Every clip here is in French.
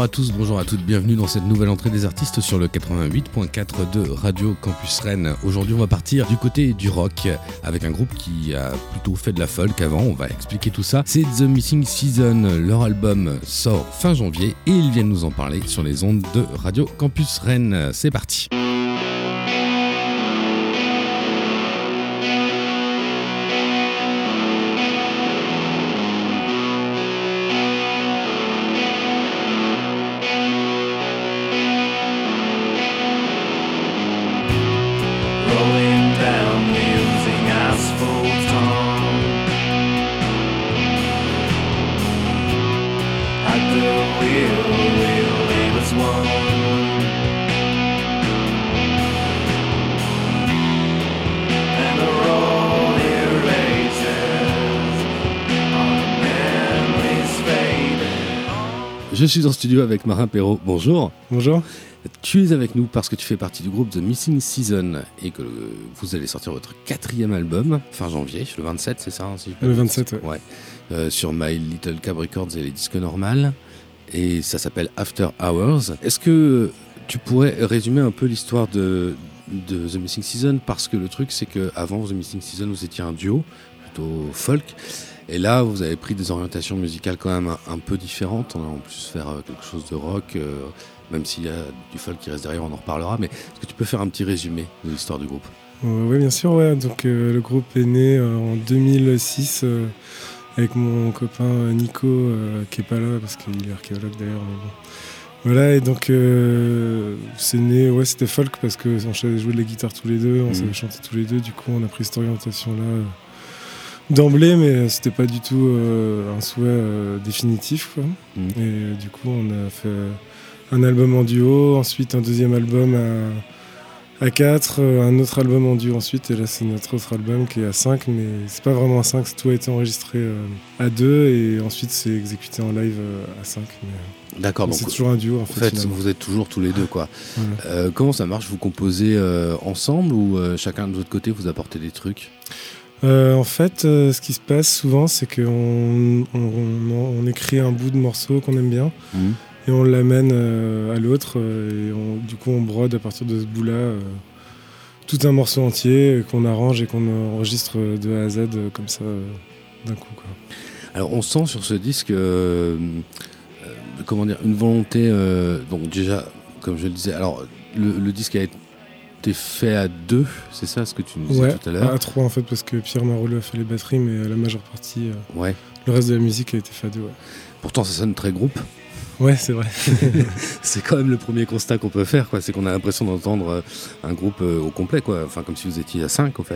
Bonjour à tous, bonjour à toutes, bienvenue dans cette nouvelle entrée des artistes sur le 88.4 de Radio Campus Rennes. Aujourd'hui on va partir du côté du rock avec un groupe qui a plutôt fait de la folk avant, on va expliquer tout ça. C'est The Missing Season, leur album sort fin janvier et ils viennent nous en parler sur les ondes de Radio Campus Rennes. C'est parti. Je suis en studio avec Marin Perrault. Bonjour. Bonjour. Tu es avec nous parce que tu fais partie du groupe The Missing Season et que vous allez sortir votre 4e album fin janvier, le 27, c'est ça si Le 27, ouais. Sur My Little Cab Records et les disques normales. Et ça s'appelle After Hours. Est-ce que tu pourrais résumer un peu l'histoire de The Missing Season? Parce que le truc, c'est qu'avant The Missing Season, vous étiez un duo, plutôt folk. Et là, vous avez pris des orientations musicales quand même un peu différentes. On va en plus faire quelque chose de rock, même s'il y a du folk qui reste derrière, on en reparlera. Mais est-ce que tu peux faire un petit résumé de l'histoire du groupe? Oui, bien sûr. Ouais. Donc, le groupe est né en 2006 avec mon copain Nico, qui n'est pas là parce qu'il est archéologue d'ailleurs. Mais bon. Voilà, et donc c'est né, c'était folk parce qu'on savait jouer de la guitare tous les deux, on savait chanter tous les deux. Du coup, on a pris cette orientation-là d'emblée, mais c'était pas du tout un souhait définitif, quoi. Et du coup on a fait un album en duo, ensuite un deuxième album à 4, un autre album en duo ensuite, et là c'est notre autre album qui est à 5, mais c'est pas vraiment à 5, tout a été enregistré à 2 et ensuite c'est exécuté en live à 5. D'accord, donc c'est toujours un duo en fait. Vous êtes toujours tous les deux, quoi. Voilà. Comment ça marche? Vous composez ensemble ou chacun de votre côté vous apportez des trucs? En fait, ce qui se passe souvent, c'est qu'on écrit un bout de morceau qu'on aime bien et on l'amène à l'autre et du coup on brode à partir de ce bout-là tout un morceau entier qu'on arrange et qu'on enregistre de A à Z comme ça d'un coup, quoi. Alors on sent sur ce disque une volonté, donc déjà comme je le disais, alors le disque a été fait à 2, c'est ça ce que tu nous disais tout à l'heure? À 3 en fait, parce que Pierre Maroleux a fait les batteries, mais la majeure partie, le reste de la musique a été fait à 2. Ouais. Pourtant ça sonne très groupe. Ouais, c'est vrai. C'est quand même le premier constat qu'on peut faire, quoi. C'est qu'on a l'impression d'entendre un groupe au complet, quoi. Enfin, comme si vous étiez à 5 en fait.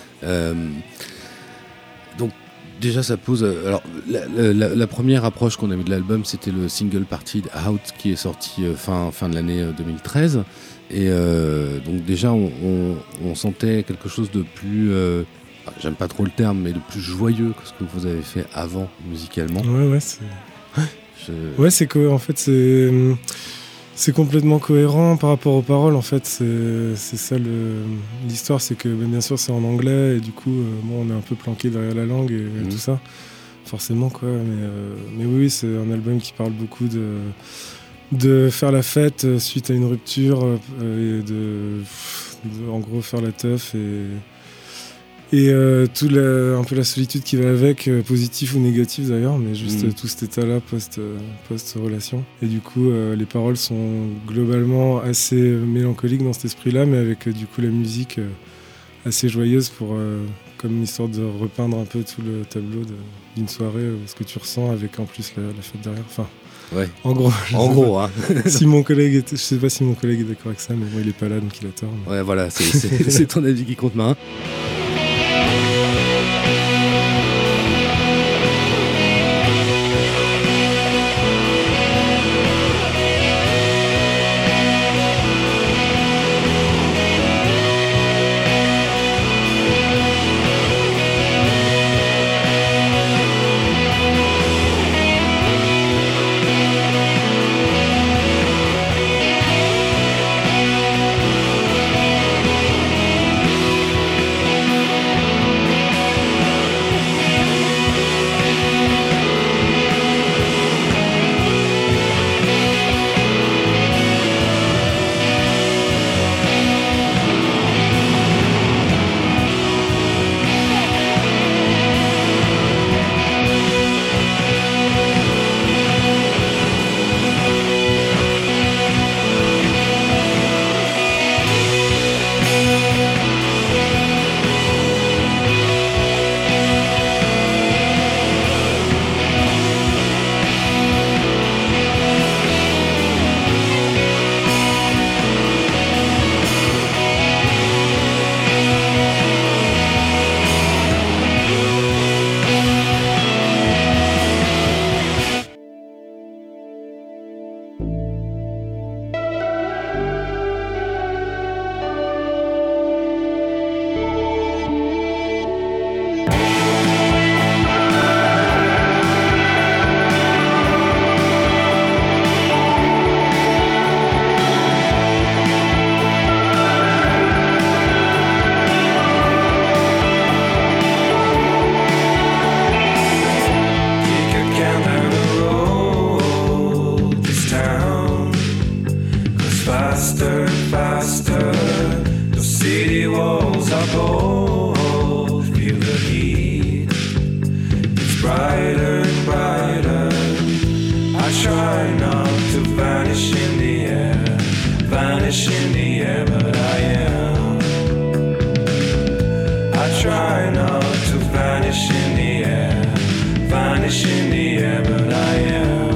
Donc déjà ça pose... alors la première approche qu'on a eue de l'album, c'était le single Parted Out qui est sorti fin de l'année 2013. Et donc déjà on sentait quelque chose de plus, j'aime pas trop le terme, mais de plus joyeux que ce que vous avez fait avant musicalement. Ouais, c'est que en fait c'est complètement cohérent par rapport aux paroles. En fait, c'est ça l'histoire, c'est que bien sûr c'est en anglais et du coup on est un peu planqué derrière la langue et tout ça, forcément, quoi. Mais oui, c'est un album qui parle beaucoup de faire la fête suite à une rupture et de en gros faire la teuf et un peu la solitude qui va avec, positif ou négatif d'ailleurs, mais juste tout cet état-là post-relation. Et du coup les paroles sont globalement assez mélancoliques dans cet esprit-là, mais avec du coup la musique assez joyeuse pour comme histoire de repeindre un peu tout le tableau d'une soirée, ce que tu ressens avec en plus la fête derrière. Enfin, ouais. En gros, hein. Si mon collègue je sais pas si mon collègue est d'accord avec ça, mais bon, il est pas là donc il a tort. Mais... Ouais, voilà, c'est ton avis qui compte, Marin. walls are cold, feel the heat. It's brighter and brighter. I try not to vanish in the air, vanish in the air, but I am. I try not to vanish in the air, vanish in the air, but I am.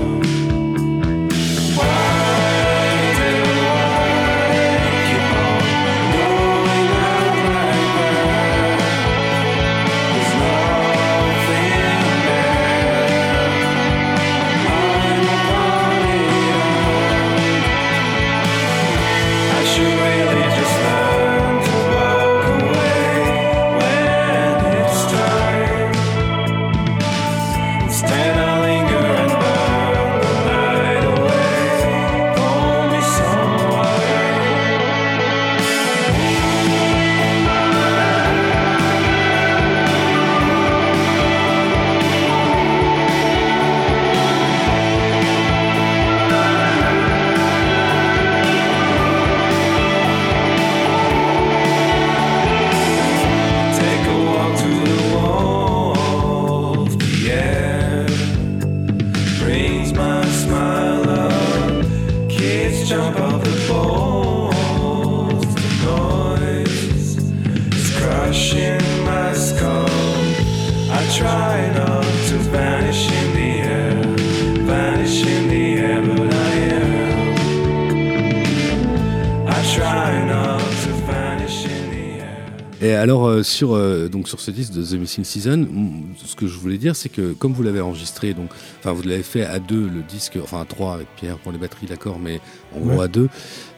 Et alors sur ce disque de The Missing Season, ce que je voulais dire, c'est que comme vous l'avez enregistré, donc, enfin vous l'avez fait à deux le disque, enfin à trois avec Pierre pour les batteries, d'accord, mais en gros à deux,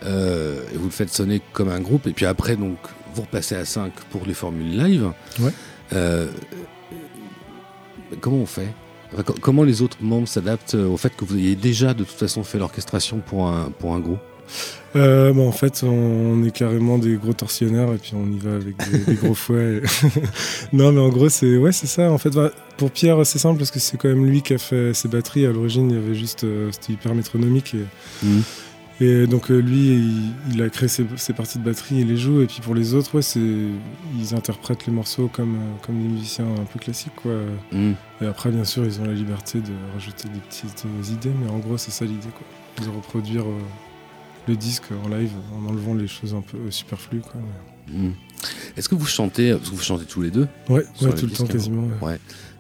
et vous le faites sonner comme un groupe, et puis après donc vous repassez à 5 pour les formules live. Ouais. Comment on fait ? Comment les autres membres s'adaptent au fait que vous ayez déjà de toute façon fait l'orchestration pour un groupe ? En fait, on est carrément des gros tortionnaires et puis on y va avec des gros fouets. Non, mais en gros, c'est ça. En fait, pour Pierre, c'est simple parce que c'est quand même lui qui a fait ses batteries. À l'origine, il y avait juste, c'était hyper métronomique. Et donc, lui, il a créé ses parties de batterie et les joue. Et puis pour les autres, ils interprètent les morceaux comme des musiciens un peu classiques, quoi. Et après, bien sûr, ils ont la liberté de rajouter des petites idées. Mais en gros, c'est ça l'idée, quoi. De reproduire le disque en live en enlevant les choses un peu superflues, quoi. Est-ce que vous chantez, parce que vous chantez tous les deux? Ouais, tout le temps quasiment. Ouais.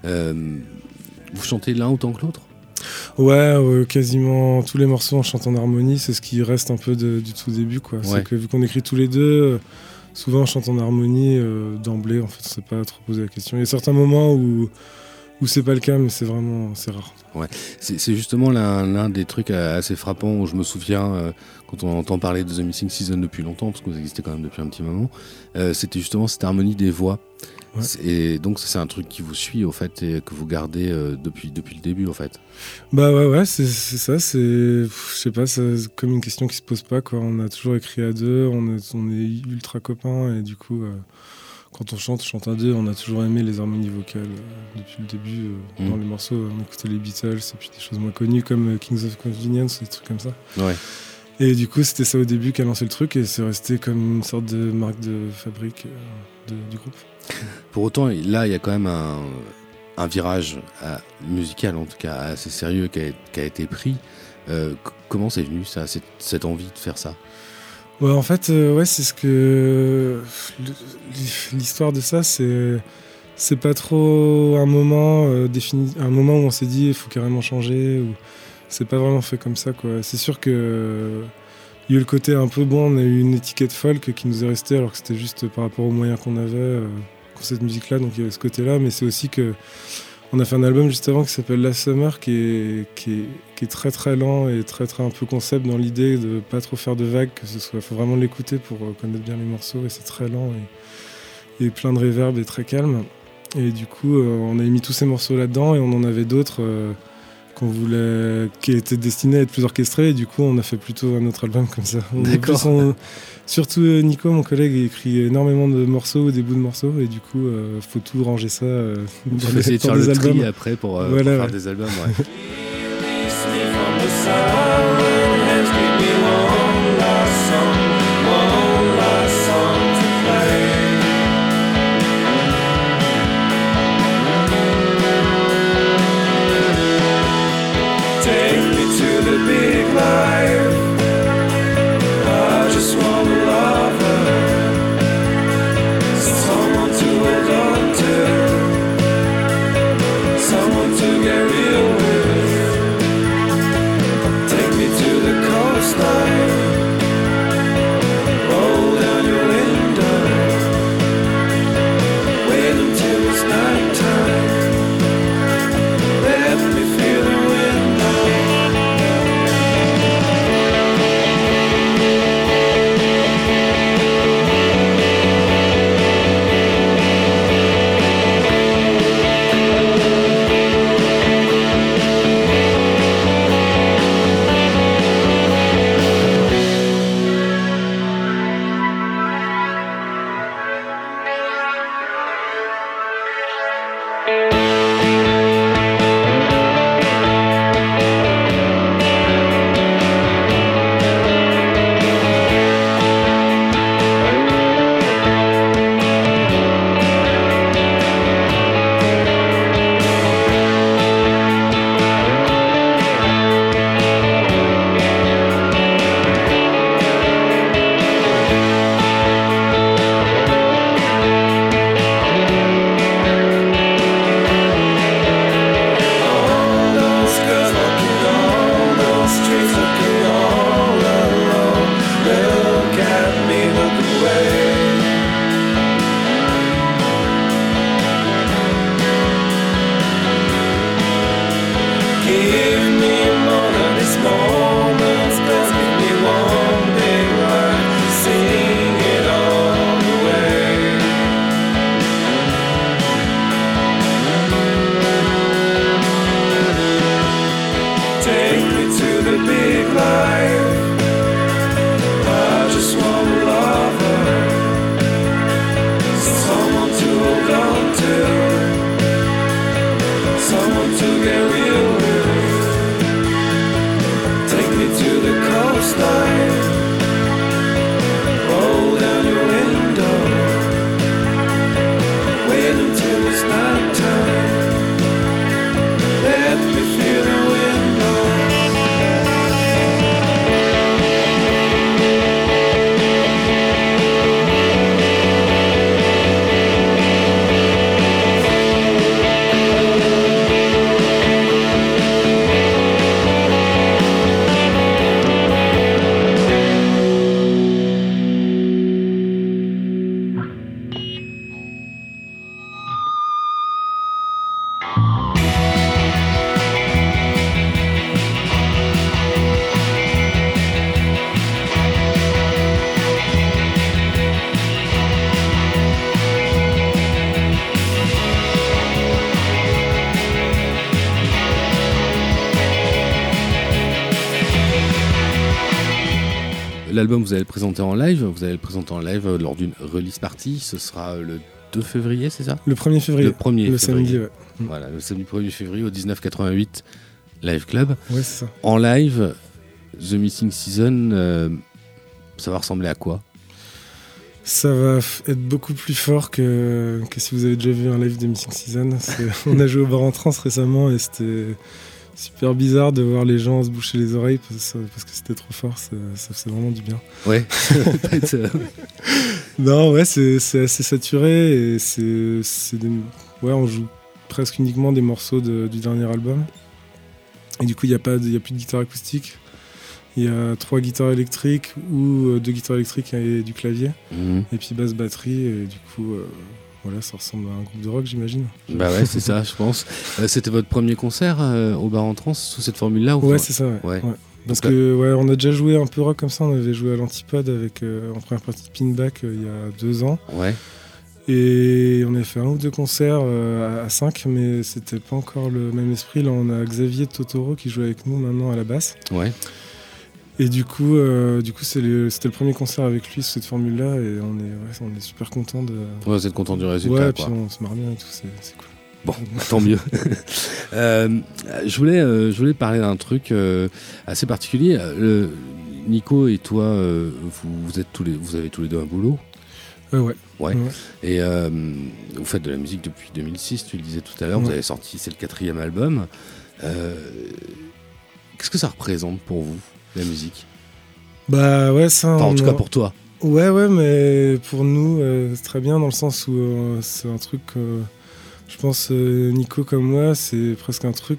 Vous chantez l'un autant que l'autre? Ouais, quasiment tous les morceaux on chante en harmonie, c'est ce qui reste un peu du tout début, quoi. Ouais. C'est que vu qu'on écrit tous les deux, souvent on chante en harmonie d'emblée, en fait on s'est pas trop posé la question. Il y a certains moments où c'est pas le cas, mais c'est rare. Ouais. C'est justement l'un des trucs assez frappants où je me souviens quand on entend parler de The Missing Season depuis longtemps, parce que vous existez quand même depuis un petit moment, c'était justement cette harmonie des voix. Ouais. Et donc c'est un truc qui vous suit au fait et que vous gardez depuis le début, en fait. Bah ouais, c'est ça, je sais pas, c'est comme une question qui se pose pas, quoi. On a toujours écrit à deux, on est ultra copains et du coup quand on chante à deux, on a toujours aimé les harmonies vocales depuis le début. Dans les morceaux, on écoutait les Beatles et puis des choses moins connues comme Kings of Convenience, des trucs comme ça. Ouais. Et du coup, c'était ça au début qui a lancé le truc et c'est resté comme une sorte de marque de fabrique du groupe. Pour autant, là, il y a quand même un virage musical, en tout cas assez sérieux, qui a été pris. Comment c'est venu, ça, cette envie de faire ça ? Ouais, en fait, c'est ce que l'histoire de ça, c'est pas trop un moment défini, un moment où on s'est dit il faut carrément changer. Ou c'est pas vraiment fait comme ça, quoi. C'est sûr que il y a eu le côté un peu on a eu une étiquette folk qui nous est restée alors que c'était juste par rapport aux moyens qu'on avait pour cette musique-là, donc il y avait ce côté-là, mais c'est aussi que on a fait un album juste avant qui s'appelle Last Summer qui est très très lent et très très un peu concept dans l'idée de pas trop faire de vagues, faut vraiment l'écouter pour connaître bien les morceaux et c'est très lent et plein de reverb et très calme. Et du coup on a mis tous ces morceaux là-dedans et on en avait d'autres qui étaient destinés à être plus orchestrés et du coup on a fait plutôt un autre album comme ça. D'accord. Surtout Nico, mon collègue, il écrit énormément de morceaux, des bouts de morceaux et du coup faut tout ranger ça dans essayer de faire le tri après pour faire des albums. Ouais. l'album, vous allez le présenter en live. Vous allez le présenter en live lors d'une release party. Ce sera le 2 février, c'est ça ? Le 1er février. Le 1er février. Samedi, ouais. Voilà, le samedi 1er février au 1988 Live Club. Ouais, c'est ça. En live, The Missing Season, ça va ressembler à quoi ? Ça va être beaucoup plus fort que si vous avez déjà vu un live de Missing Season. On a joué au Bar en Trance récemment et c'était super bizarre de voir les gens se boucher les oreilles parce que c'était trop fort. Ça faisait vraiment du bien. Ouais. Non, ouais, c'est assez saturé et ouais, on joue presque uniquement des morceaux du dernier album. Et du coup, il n'y a plus de guitare acoustique. Il y a 3 guitares électriques ou 2 guitares électriques et du clavier. Et puis basse batterie. Et du coup, voilà, ça ressemble à un groupe de rock, j'imagine. Bah ouais, c'est ça, je pense. C'était votre premier concert au Bar en Trance sous cette formule-là ou Ouais, c'est ça, ouais. Parce que on a déjà joué un peu rock comme ça. On avait joué à l'Antipode avec en première partie de Pinback il y a 2 ans. Ouais. Et on avait fait 1 ou 2 concerts à 5, mais c'était pas encore le même esprit. Là, on a Xavier Totoro qui joue avec nous maintenant à la basse. Ouais. Et du coup c'était le premier concert avec lui sous cette formule-là et on est super contents de... Ouais, vous êtes content du résultat, ouais, quoi. puis on se marre bien et tout, c'est cool. Bon, tant mieux. Je voulais parler d'un truc assez particulier. Nico et toi, vous avez tous les deux un boulot. Ouais. Et vous faites de la musique depuis 2006, tu le disais tout à l'heure. Vous avez sorti, c'est le 4e album. Qu'est-ce que ça représente pour vous, la musique ? Bah ouais, ça... Enfin, en tout cas pour toi. Ouais, mais pour nous, c'est très bien dans le sens où c'est un truc... je pense, Nico comme moi, c'est presque un truc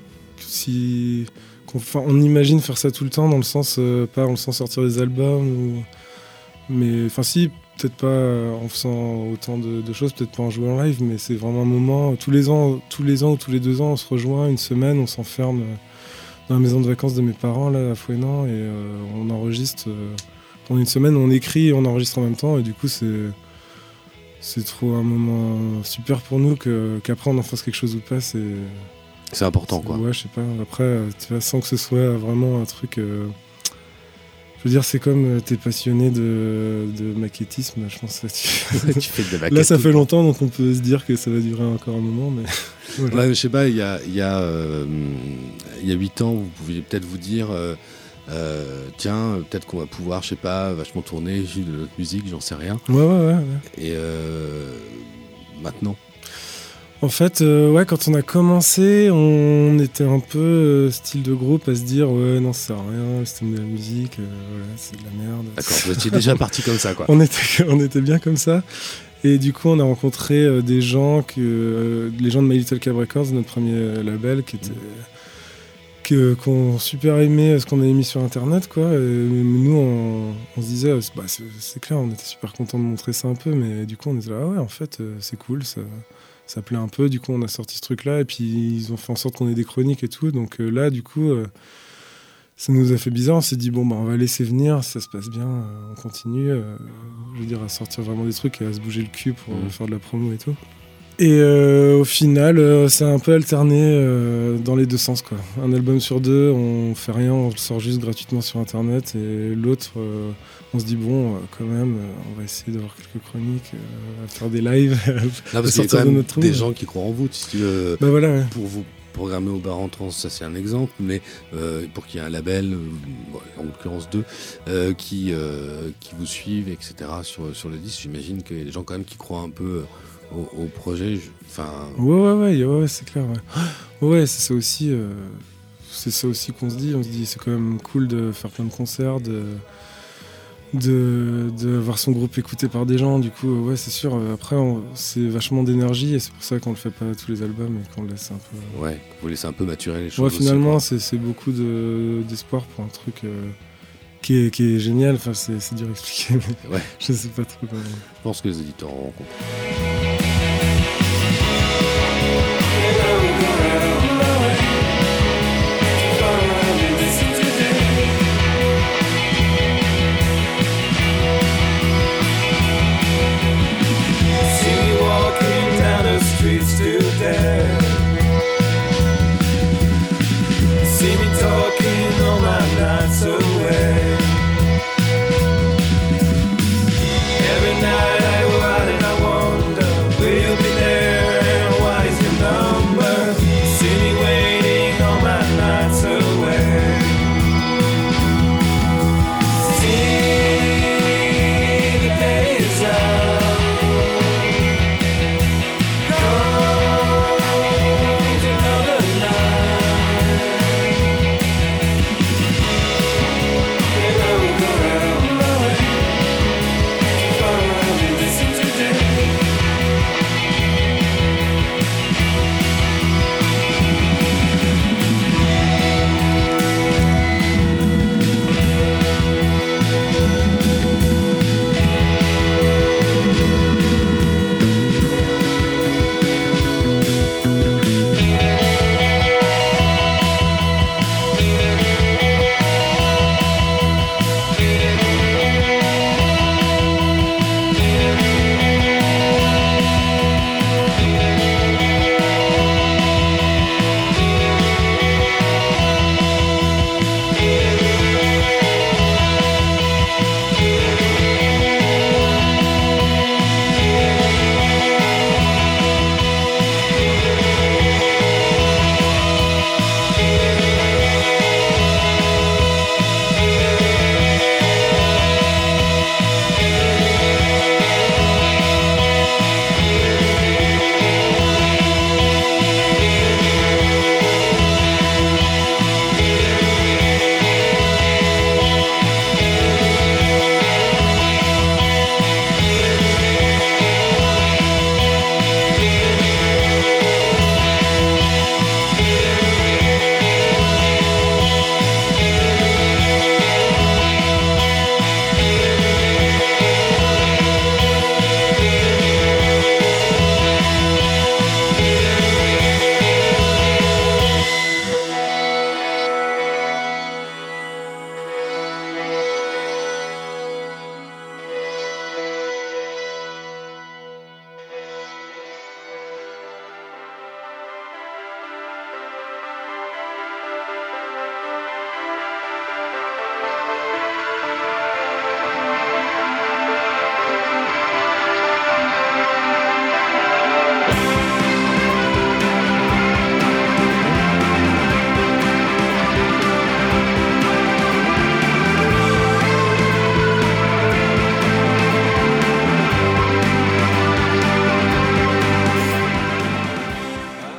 on imagine faire ça tout le temps, dans le sens, pas en le sens sortir des albums, mais enfin si, peut-être pas en faisant autant de choses, peut-être pas en jouant en live, mais c'est vraiment un moment, tous les ans ou tous les 2 ans, on se rejoint une semaine, on s'enferme dans la maison de vacances de mes parents, là, à Fouesnant, et on enregistre, pendant une semaine, on écrit et on enregistre en même temps, et du coup, c'est trop un moment super pour nous qu'après on en fasse quelque chose ou pas, c'est important, quoi. Ouais, je sais pas. Après, tu vois, sans que ce soit vraiment un truc... je veux dire, c'est comme t'es passionné de maquettisme, je pense que tu fais de la maquette. Là, ça fait longtemps, donc on peut se dire que ça va durer encore un moment, mais... Voilà. Ouais, je sais pas, il y a 8 ans, vous pouviez peut-être vous dire... tiens, peut-être qu'on va pouvoir, je sais pas, vachement tourner, jouer de notre musique, j'en sais rien. Ouais. Et maintenant, en fait, quand on a commencé, on était un peu style de groupe à se dire ouais, non, ça sert à rien, le système de la musique, voilà, c'est de la merde. D'accord, vous étiez déjà parti comme ça, quoi. On était bien comme ça. Et du coup, on a rencontré des gens, les gens de My Little Cab Records, notre premier label, qui ont super aimé ce qu'on avait mis sur internet, quoi. Et nous on se disait c'est clair, on était super contents de montrer ça un peu, mais du coup on était là, ouais, en fait c'est cool, ça plaît un peu. Du coup on a sorti ce truc là et puis ils ont fait en sorte qu'on ait des chroniques et tout, donc là du coup ça nous a fait bizarre. On s'est dit on va laisser venir, si ça se passe bien, on continue, je veux dire, à sortir vraiment des trucs et à se bouger le cul pour faire de la promo et tout. Et au final, c'est un peu alterné dans les 2 sens, quoi. Un album sur 2, on fait rien, on le sort juste gratuitement sur internet, et l'autre, on se dit quand même, on va essayer d'avoir quelques chroniques, à faire des lives, là, parce qu'il y a quand même des gens qui croient en vous, si tu veux, pour vous programmer au Bar en Trance, ça c'est un exemple, mais pour qu'il y ait un label, en l'occurrence 2, qui vous suivent, etc. sur le disque, j'imagine qu'il y a des gens quand même qui croient un peu au projet, Ouais, c'est clair. Ouais, c'est ça aussi. C'est ça aussi qu'on se dit. On se dit c'est quand même cool de faire plein de concerts, de voir son groupe écouté par des gens. Du coup, ouais, c'est sûr. Après, c'est vachement d'énergie et c'est pour ça qu'on le fait pas à tous les albums et qu'on le laisse un peu. Ouais, vous laissez un peu maturer les choses. Ouais, finalement, aussi, c'est beaucoup d'espoir pour un truc. Qui est génial, enfin c'est dur à expliquer, mais ouais. Je sais pas trop comment. Je pense que les éditeurs en rencontrent.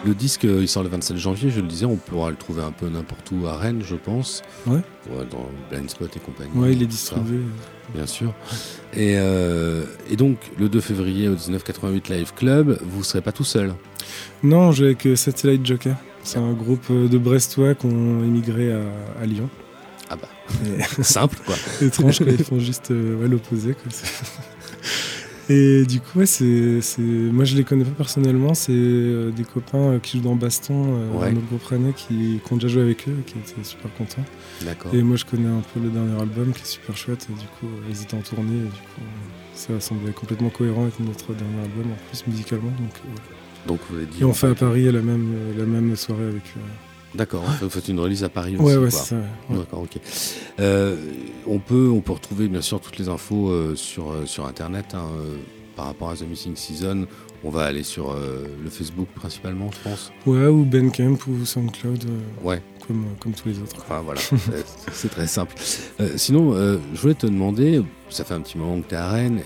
Le disque, il sort le 27 janvier, je le disais, on pourra le trouver un peu n'importe où à Rennes, je pense. Ouais. Dans Blind Spot et compagnie. Ouais, il est distribué. Bien sûr. Et donc, le 2 février au 1988 Live Club, vous ne serez pas tout seul? Non, on joue avec Satellite Joker. C'est un groupe de Brestois qui ont émigré à Lyon. Ah bah, simple quoi. Étrange, quoi, ils font juste l'opposé. Quoi. Et du coup, moi je les connais pas personnellement, c'est des copains qui jouent dans Baston, un autre groupe rennais qui ont déjà joué avec eux et qui étaient super contents. D'accord. Et moi je connais un peu le dernier album qui est super chouette, et du coup ils étaient en tournée, et du coup ça semblait complètement cohérent avec notre dernier album, en plus musicalement. Donc vous avez dit. Et on fait à Paris la même soirée avec eux. D'accord, vous faites une release à Paris aussi. Ouais, c'est ça. Ouais. D'accord, ok. On peut retrouver bien sûr toutes les infos sur Internet par rapport à The Missing Season. On va aller sur le Facebook principalement, je pense. Ouais, ou Bandcamp ou SoundCloud. Ouais. Comme tous les autres. Enfin voilà, c'est très simple. Sinon, je voulais te demander, ça fait un petit moment que tu es à Rennes,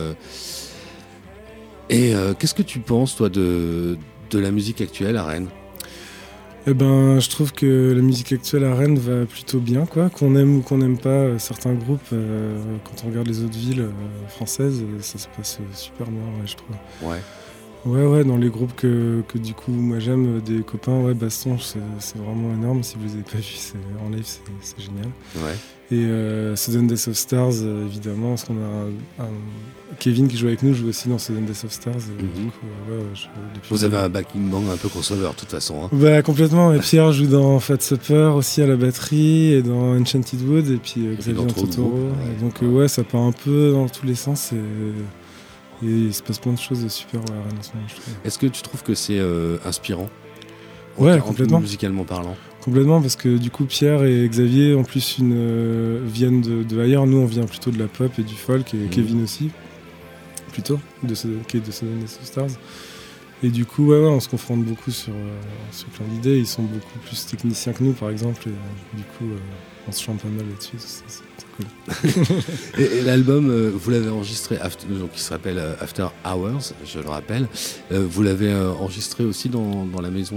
et qu'est-ce que tu penses, toi, de la musique actuelle à Rennes ? Eh ben, je trouve que la musique actuelle à Rennes va plutôt bien, quoi. Qu'on aime ou qu'on n'aime pas certains groupes, quand on regarde les autres villes françaises, ça se passe super bien, ouais, je trouve. Ouais. Ouais, dans les groupes que du coup moi j'aime, des copains, ouais, Baston, c'est vraiment énorme. Si vous les avez pas vus en live, c'est génial. Ouais. Et Sudden Death of Stars, évidemment, parce qu'on a Kevin qui joue avec nous, joue aussi dans Sudden Death of Stars. Du coup, vous avez un backing band un peu crossover, de toute façon. Hein. Bah, complètement. Et Pierre joue dans Fat Supper aussi à la batterie, et dans Enchanted Wood, et puis Xavier en Totoro. Donc ouais, ça part un peu dans tous les sens. Et il se passe plein de choses super à Rennes en ce moment, je trouve. Est-ce que tu trouves que c'est inspirant ? Ouais, complètement. Musicalement parlant. Complètement, parce que du coup Pierre et Xavier en plus viennent de ailleurs. Nous on vient plutôt de la pop et du folk, et Kevin aussi, plutôt, qui est de Sudden Death of Stars. Et du coup on se confronte beaucoup sur plein d'idées. Ils sont beaucoup plus techniciens que nous par exemple, et du coup on se chante pas mal là-dessus, c'est cool. et l'album, vous l'avez enregistré, qui s'appelle After Hours, je le rappelle. Vous l'avez enregistré aussi dans ta maison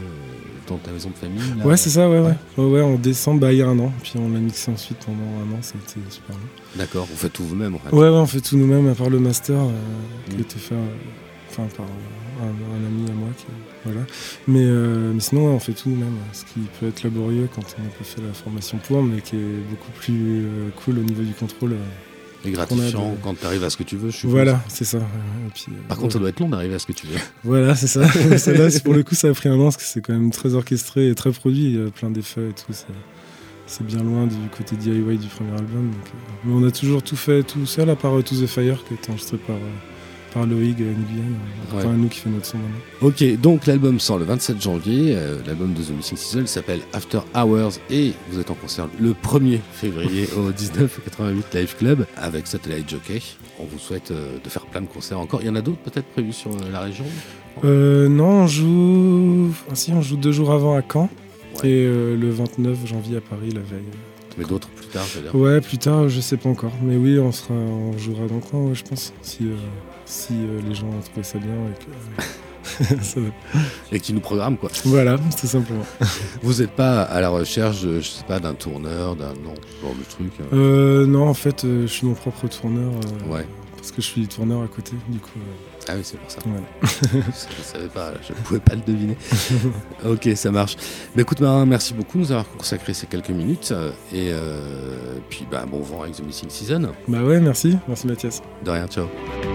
de famille là, ouais, c'est ça, ouais. En décembre, il y a 1 an. Puis on l'a mixé ensuite pendant 1 an, ça a été super bien. D'accord, vous faites tout vous-même en fait. Ouais, on fait tout nous-mêmes, à part le master qui a été fait par un ami à moi. Voilà. Mais sinon, on fait tout nous-mêmes, ce qui peut être laborieux quand on n'a pas fait la formation pour, mais qui est beaucoup plus cool au niveau du contrôle. Et gratifiant quand tu arrives à ce que tu veux, je suppose. Voilà, c'est ça. Et puis, par contre, ça doit être long d'arriver à ce que tu veux. Voilà, c'est ça. Là, pour le coup, ça a pris 1 an, parce que c'est quand même très orchestré et très produit, plein d'effets et tout. C'est bien loin du côté DIY du premier album. Donc, mais on a toujours tout fait tout seul, à part To The Fire, qui est enregistré par Loïg Nguyen, à nous qui fait notre son maintenant. Ok, donc l'album sort le 27 janvier, l'album de The Missing Season s'appelle After Hours, et vous êtes en concert le 1er février au 1988 Live Club avec Satellite Jockey. On vous souhaite de faire plein de concerts encore. Il y en a d'autres peut-être prévus sur la région ? Non, on joue 2 jours avant à Caen, et le 29 janvier à Paris la veille. Mais d'autres plus tard, je veux dire. Ouais, plus tard, je sais pas encore. Mais oui, on jouera dans le coin, ouais, je pense. Si les gens ont trouvé ça bien et que ça va. Et qui nous programment, quoi. Voilà, tout simplement. Vous n'êtes pas à la recherche, je sais pas, d'un tourneur, non, genre de truc. Non, en fait, je suis mon propre tourneur. Parce que je suis tourneur à côté, du coup. Ah oui, c'est pour ça. Ouais. Je ne savais pas, je ne pouvais pas le deviner. Ok, ça marche. Bah, écoute Marin, merci beaucoup de nous avoir consacré ces quelques minutes. Et puis bon vent avec The Missing Season. Bah ouais, merci Mathias. De rien, ciao.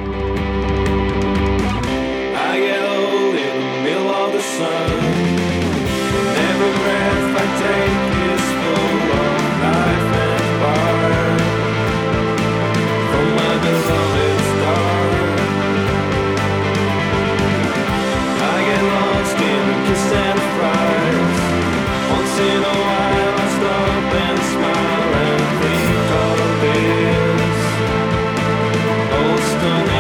I get old in the middle of the sun. Every breath I take is full of life and fire. From my beloved star, I get lost in the kiss and fries. Once in a while I stop and smile and think all of this. Oh, stunning.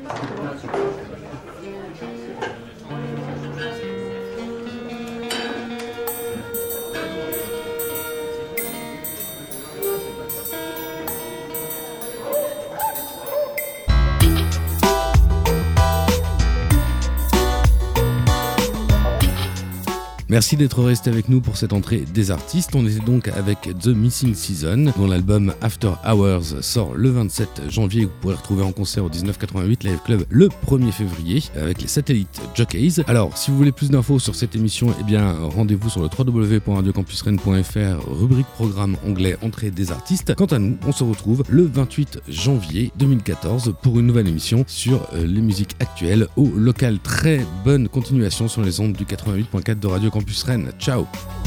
Merci d'être resté avec nous pour cette entrée des artistes. On était donc avec The Missing Season, dont l'album After Hours sort le 27 janvier. Vous pourrez retrouver en concert au 1988 Live Club le 1er février avec les Satellites Jockeys. Alors, si vous voulez plus d'infos sur cette émission, eh bien, rendez-vous sur le www.radiocampusrennes.fr, rubrique programme onglet entrée des artistes. Quant à nous, on se retrouve le 28 janvier 2014 pour une nouvelle émission sur les musiques actuelles au local. Très bonne continuation sur les ondes du 88.4 de Radio Campus Rennes. Ciao.